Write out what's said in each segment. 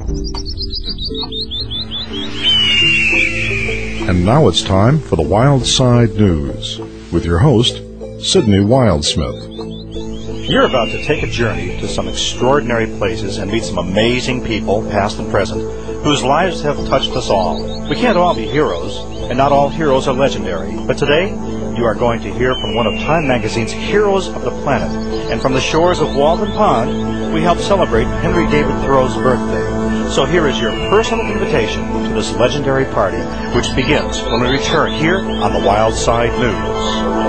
And now it's time for the Wild Side News with your host, Sidney Wildsmith. You're about to take a journey to some extraordinary places and meet some amazing people, past and present, whose lives have touched us all. We can't all be heroes, and not all heroes are legendary. But today, you are going to hear from one of Time Magazine's Heroes of the Planet. And from the shores of Walden Pond, we help celebrate Henry David Thoreau's birthday. So here is your personal invitation to this legendary party, which begins when we return here on the Wild Side News.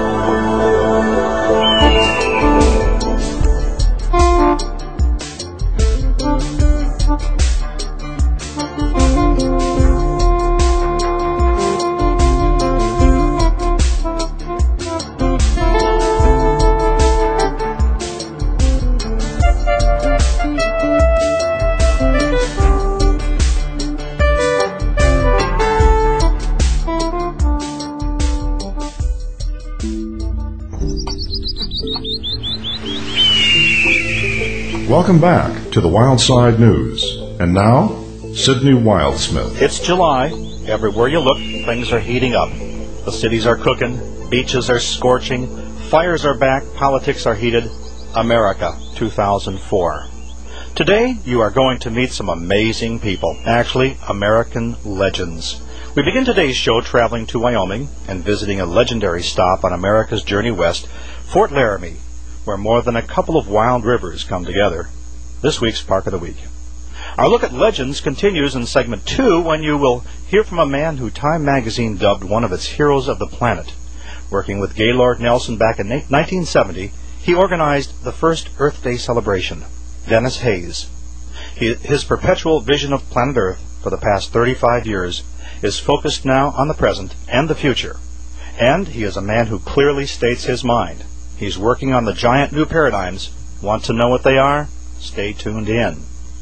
Welcome back to the Wild Side News. And now, Sidney Wildsmith. It's July. Everywhere you look, things are heating up. The cities are cooking, beaches are scorching, fires are back, politics are heated. America, 2004. Today, you are going to meet some amazing people. Actually, American legends. We begin today's show traveling to Wyoming and visiting a legendary stop on America's journey west, Fort Laramie, where more than a couple of wild rivers come together. This week's Park of the Week. Our look at legends continues in segment 2 when you will hear from a man who Time Magazine dubbed one of its heroes of the planet. Working with Gaylord Nelson back in 1970, he organized the first Earth Day celebration, Dennis Hayes. His perpetual vision of planet Earth for the past 35 years is focused now on the present and the future. And he is a man who clearly states his mind. He's working on the giant new paradigms. Want to know what they are? Stay tuned in.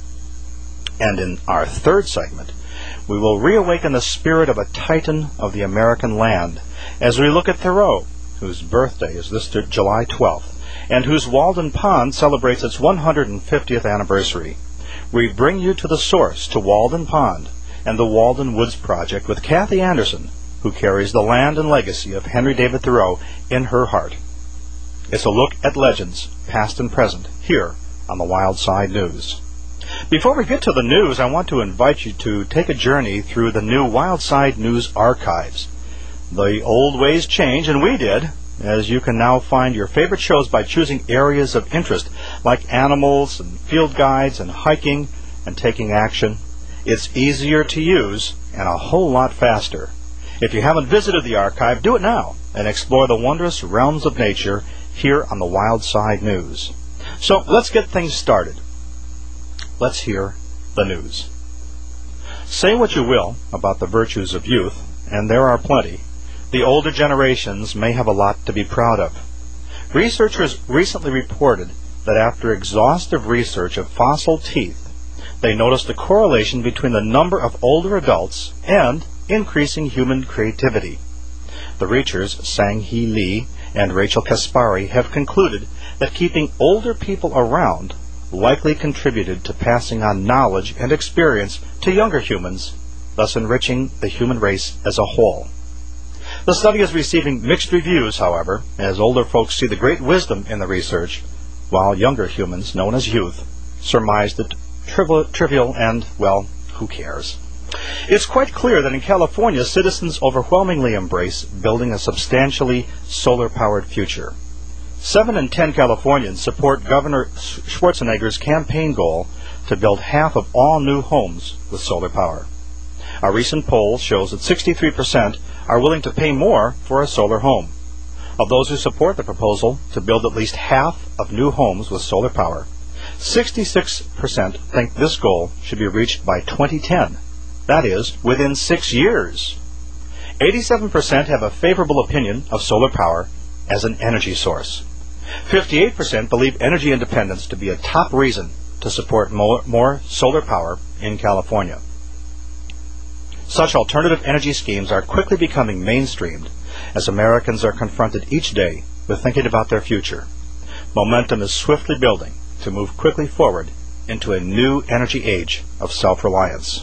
And in our third segment, we will reawaken the spirit of a titan of the American land as we look at Thoreau, whose birthday is this July 12th, and whose Walden Pond celebrates its 150th anniversary. We bring you to the source, to Walden Pond, and the Walden Woods Project with Kathy Anderson, who carries the land and legacy of Henry David Thoreau in her heart. It's a look at legends, past and present, here on the Wild Side News. Before we get to the news, I want to invite you to take a journey through the new Wild Side News archives. The old ways change, and we did, as you can now find your favorite shows by choosing areas of interest, like animals and field guides and hiking and taking action. It's easier to use and a whole lot faster. If you haven't visited the archive, do it now and explore the wondrous realms of nature here on the Wild Side News. So let's get things started. Let's hear the news. Say what you will about the virtues of youth, and there are plenty. The older generations may have a lot to be proud of. Researchers recently reported that after exhaustive research of fossil teeth, they noticed a correlation between the number of older adults and increasing human creativity. The researchers, Sang-Hee Lee and Rachel Kaspari, have concluded that keeping older people around likely contributed to passing on knowledge and experience to younger humans, thus enriching the human race as a whole. The study is receiving mixed reviews, however, as older folks see the great wisdom in the research, while younger humans, known as youth, surmise it trivial and, well, who cares? It's quite clear that in California, citizens overwhelmingly embrace building a substantially solar-powered future. 7 in 10 Californians support Governor Schwarzenegger's campaign goal to build half of all new homes with solar power. A recent poll shows that 63% are willing to pay more for a solar home. Of those who support the proposal to build at least half of new homes with solar power, 66% think this goal should be reached by 2010. That is, within 6 years. 87% have a favorable opinion of solar power as an energy source. 58% believe energy independence to be a top reason to support more solar power in California. Such alternative energy schemes are quickly becoming mainstreamed as Americans are confronted each day with thinking about their future. Momentum is swiftly building to move quickly forward into a new energy age of self-reliance.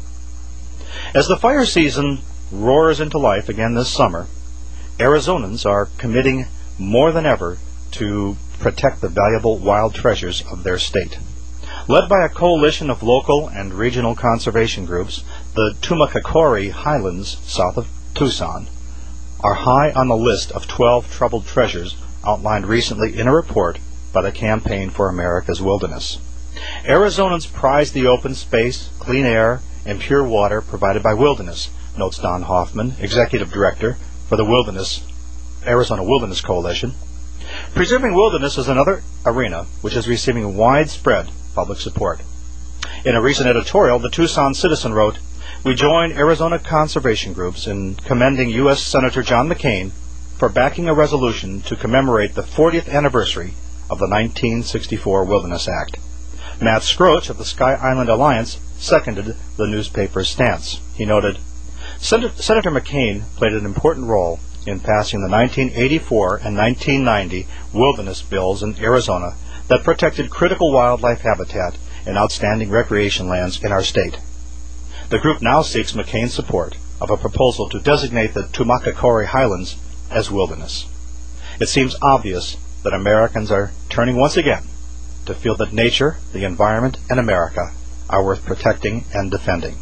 As the fire season roars into life again this summer, Arizonans are committing more than ever to protect the valuable wild treasures of their state. Led by a coalition of local and regional conservation groups, the Tumacacori Highlands south of Tucson are high on the list of 12 troubled treasures outlined recently in a report by the Campaign for America's Wilderness. Arizonans prize the open space, clean air, and pure water provided by wilderness, notes Don Hoffman, Executive Director for the Arizona Wilderness Coalition. Preserving wilderness is another arena which is receiving widespread public support. In a recent editorial, the Tucson Citizen wrote, "We join Arizona conservation groups in commending U.S. Senator John McCain for backing a resolution to commemorate the 40th anniversary of the 1964 Wilderness Act." Matt Scroach of the Sky Island Alliance seconded the newspaper's stance. He noted, Senator McCain played an important role in passing the 1984 and 1990 wilderness bills in Arizona that protected critical wildlife habitat and outstanding recreation lands in our state. The group now seeks McCain's support of a proposal to designate the Tumacacori Highlands as wilderness. It seems obvious that Americans are turning once again to feel that nature, the environment, and America are worth protecting and defending.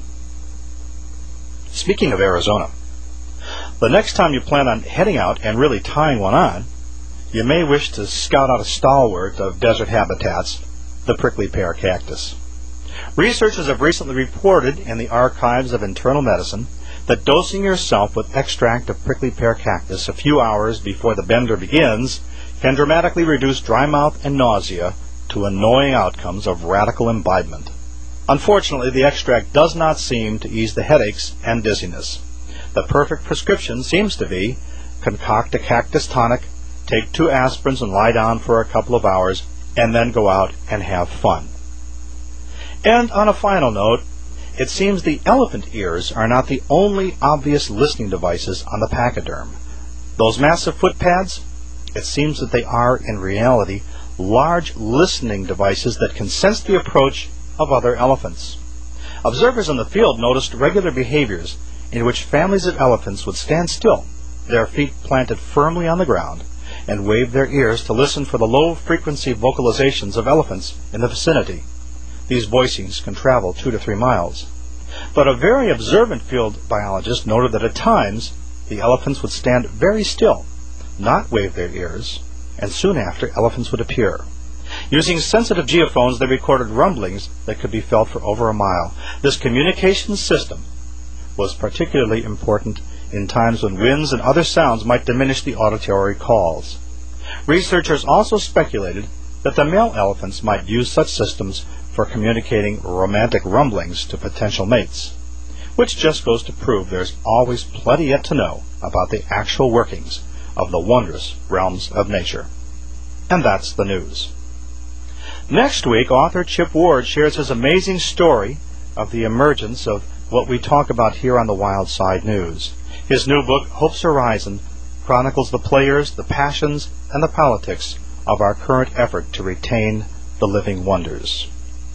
Speaking of Arizona, the next time you plan on heading out and really tying one on, you may wish to scout out a stalwart of desert habitats, the prickly pear cactus. Researchers have recently reported in the Archives of Internal Medicine that dosing yourself with extract of prickly pear cactus a few hours before the bender begins can dramatically reduce dry mouth and nausea to annoying outcomes of radical imbibement. Unfortunately, the extract does not seem to ease the headaches and dizziness. The perfect prescription seems to be concoct a cactus tonic, take 2 aspirins and lie down for a couple of hours, and then go out and have fun. And on a final note, it seems the elephant ears are not the only obvious listening devices on the pachyderm. Those massive foot pads, it seems that they are, in reality, large listening devices that can sense the approach of other elephants. Observers in the field noticed regular behaviors in which families of elephants would stand still, their feet planted firmly on the ground, and wave their ears to listen for the low-frequency vocalizations of elephants in the vicinity. These voicings can travel 2 to 3 miles. But a very observant field biologist noted that at times the elephants would stand very still, not wave their ears, and soon after elephants would appear. Using sensitive geophones, they recorded rumblings that could be felt for over a mile. This communication system was particularly important in times when winds and other sounds might diminish the auditory calls. Researchers also speculated that the male elephants might use such systems for communicating romantic rumblings to potential mates, which just goes to prove there's always plenty yet to know about the actual workings of the wondrous realms of nature. And that's the news. Next week, author Chip Ward shares his amazing story of the emergence of what we talk about here on the Wild Side News. His new book, Hope's Horizon, chronicles the players, the passions, and the politics of our current effort to retain the living wonders.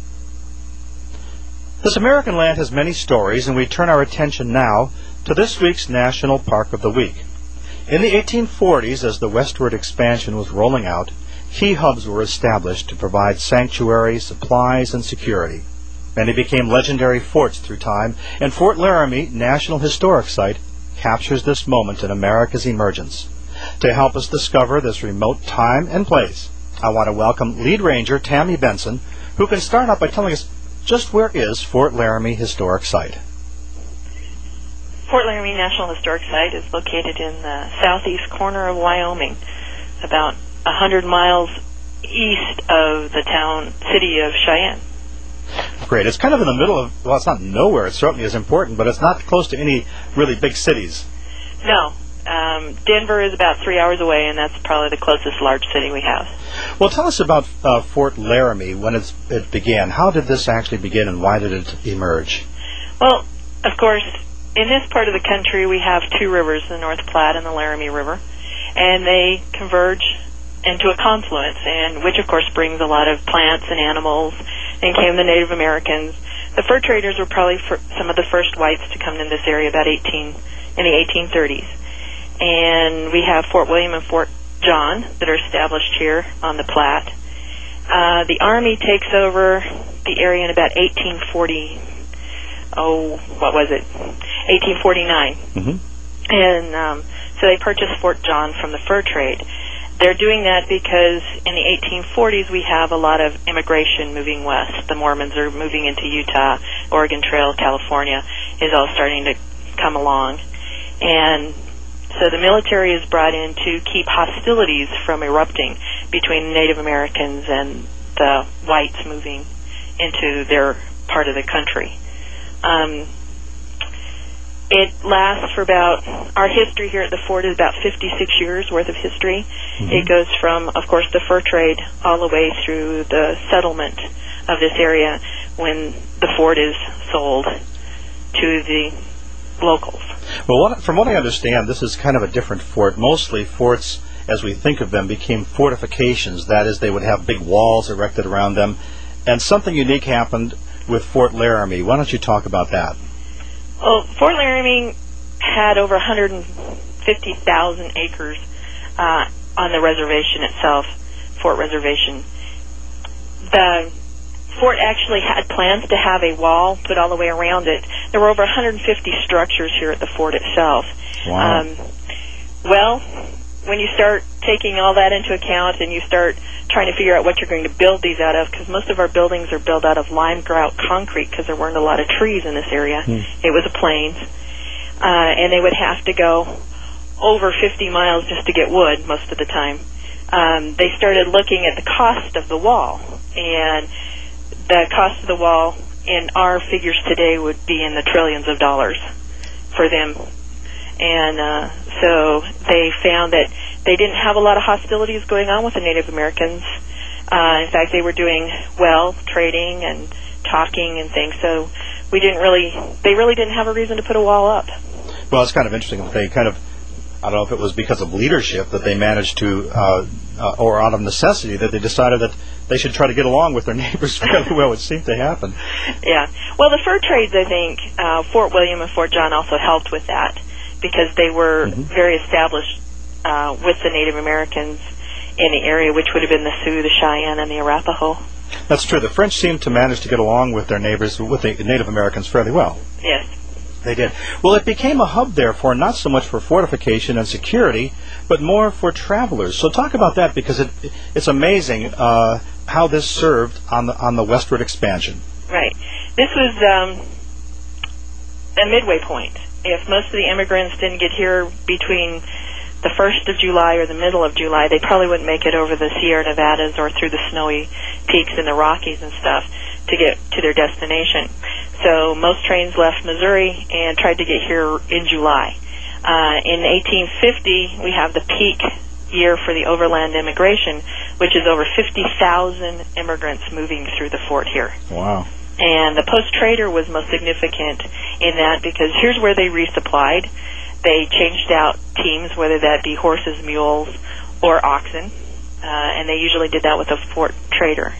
This American land has many stories, and we turn our attention now to this week's National Park of the Week. In the 1840s, as the westward expansion was rolling out, key hubs were established to provide sanctuary, supplies, and security. Many became legendary forts through time, and Fort Laramie National Historic Site captures this moment in America's emergence. To help us discover this remote time and place, I want to welcome Lead Ranger Tammy Benson, who can start out by telling us just where is Fort Laramie Historic Site. Fort Laramie National Historic Site is located in the southeast corner of Wyoming, about 100 miles east of the city of Cheyenne. Great. It's kind of in the middle of, well, it's not nowhere. It certainly is important, but it's not close to any really big cities. No. Denver is about 3 hours away, and that's probably the closest large city we have. Well, tell us about Fort Laramie, when it began. How did this actually begin, and why did it emerge? Well, of course, in this part of the country, we have 2 rivers, the North Platte and the Laramie River, and they converge into a confluence, and which, of course, brings a lot of plants and animals Then came the Native Americans. The fur traders were probably some of the first whites to come in this area about in the 1830s. And we have Fort William and Fort John that are established here on the Platte. The Army takes over the area in about 1849. Mm-hmm. And so they purchased Fort John from the fur trade. They're doing that because in the 1840s we have a lot of immigration moving west. The Mormons are moving into Utah. Oregon Trail, California is all starting to come along. And so the military is brought in to keep hostilities from erupting between Native Americans and the whites moving into their part of the country. It lasts for our history here at the fort is about 56 years worth of history. Mm-hmm. It goes from, of course, the fur trade all the way through the settlement of this area when the fort is sold to the locals. Well, from what I understand, this is kind of a different fort. Mostly forts, as we think of them, became fortifications. That is, they would have big walls erected around them. And something unique happened with Fort Laramie. Why don't you talk about that? Well, Fort Laramie had over 150,000 acres on the reservation itself, Fort Reservation. The fort actually had plans to have a wall put all the way around it. There were over 150 structures here at the fort itself. Wow. Well, when you start taking all that into account and you start trying to figure out what you're going to build these out of, because most of our buildings are built out of lime grout concrete because there weren't a lot of trees in this area. It was a plains. And they would have to go over 50 miles just to get wood most of the time. They started looking at the cost of the wall, and the cost of the wall in our figures today would be in the trillions of dollars for them. And so they found that they didn't have a lot of hostilities going on with the Native Americans. In fact, they were doing well, trading and talking and things. So they really didn't have a reason to put a wall up. Well, it's kind of interesting that they I don't know if it was because of leadership that they managed to, or out of necessity, that they decided that they should try to get along with their neighbors fairly well. It seemed to happen. Yeah. Well, the fur trades, I think, Fort William and Fort John also helped with that, because they were very established with the Native Americans in the area, which would have been the Sioux, the Cheyenne, and the Arapaho. That's true. The French seemed to manage to get along with their neighbors, with the Native Americans, fairly well. Yes. They did. Well, it became a hub, therefore, not so much for fortification and security, but more for travelers. So talk about that, because it's amazing how this served on the westward expansion. Right. This was a midway point. If most of the immigrants didn't get here between the 1st of July or the middle of July, they probably wouldn't make it over the Sierra Nevadas or through the snowy peaks in the Rockies and stuff to get to their destination. So most trains left Missouri and tried to get here in July. In 1850, we have the peak year for the overland immigration, which is over 50,000 immigrants moving through the fort here. Wow. And the post-trader was most significant in that, because here's where they resupplied. They changed out teams, whether that be horses, mules, or oxen, and they usually did that with a fort trader.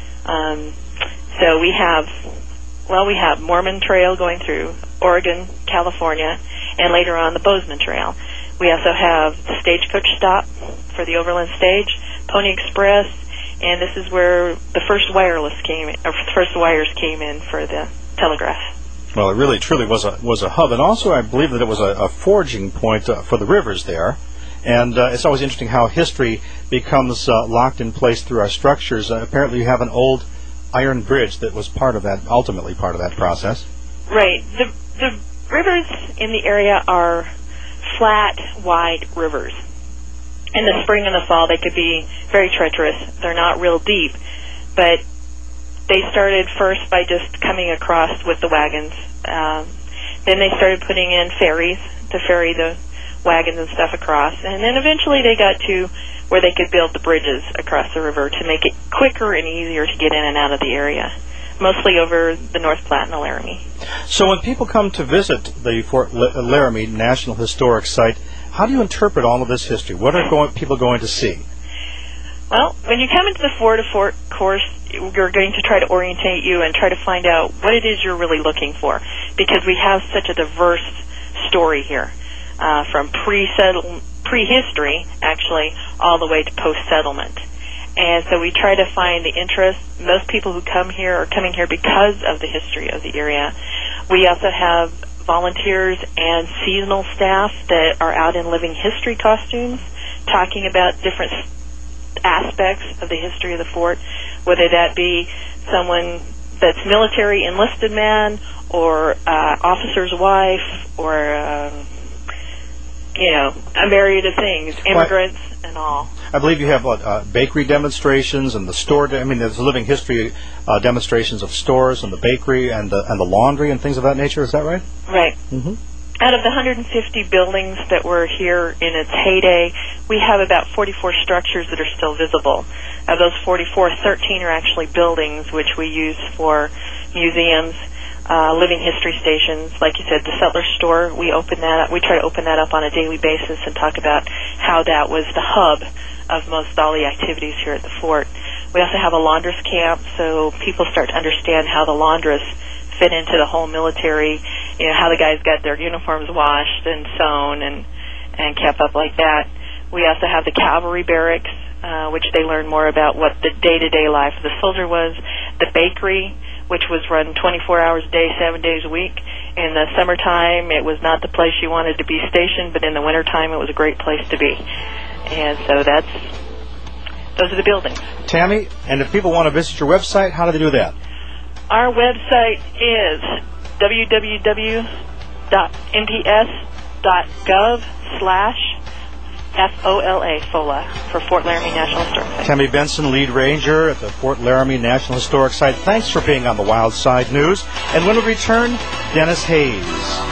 So we have Mormon Trail going through Oregon, California, and later on the Bozeman Trail. We also have the stagecoach stop for the overland stage, Pony Express, and this is where the first wires came in for the telegraph. Well, it really truly was a hub, and also I believe that it was a foraging point for the rivers there. And it's always interesting how history becomes locked in place through our structures. Apparently, you have an old iron bridge that was ultimately part of that process. Right. The rivers in the area are flat, wide rivers. In the spring and the fall, they could be very treacherous. They're not real deep, but they started first by just coming across with the wagons. Then they started putting in ferries to ferry the wagons and stuff across. And then eventually they got to where they could build the bridges across the river to make it quicker and easier to get in and out of the area, mostly over the North Platte and the Laramie. So when people come to visit the Fort Laramie National Historic Site, how do you interpret all of this history? What are people going to see? Well, when you come into the Fort course, we're going to try to orientate you and try to find out what it is you're really looking for, because we have such a diverse story here, from prehistory, actually, all the way to post-settlement. And so we try to find the interest. Most people who come here are coming here because of the history of the area. We also have volunteers and seasonal staff that are out in living history costumes, talking about different aspects of the history of the fort, whether that be someone that's military enlisted man or officer's wife or, a myriad of things, immigrants and all. I believe you have bakery demonstrations and there's living history demonstrations of stores and the bakery and the laundry and things of that nature. Is that right? Right. Mm-hmm. Out of the 150 buildings that were here in its heyday, we have about 44 structures that are still visible. Of those 44, 13 are actually buildings which we use for museums, living history stations. Like you said, the Sutler store, we try to open that up on a daily basis and talk about how that was the hub of most all the activities here at the fort. We also have a laundress camp, so people start to understand how the laundress fit into the whole military, how the guys got their uniforms washed and sewn and kept up like that. We also have the cavalry barracks, which they learn more about what the day-to-day life of the soldier was. The bakery, which was run 24 hours a day, 7 days a week. In the summertime, it was not the place you wanted to be stationed, but in the wintertime, it was a great place to be. And so those are the buildings. Tammy, and if people want to visit your website, how do they do that? Our website is www.mps.gov/FOLA for Fort Laramie National Historic Site. Tammy Benson, lead ranger at the Fort Laramie National Historic Site. Thanks for being on the Wild Side News. And when we return, Dennis Hayes.